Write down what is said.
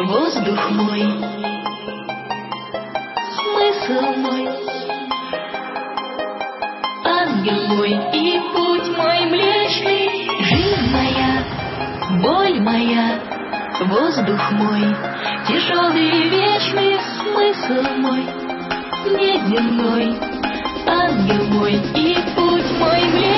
воздух мой, смысл мой, ангел мой и путь мой млечный, жизнь моя, боль моя, воздух мой, тяжелый и вечный смысл мой, неземной, ангел мой и путь мой млечный.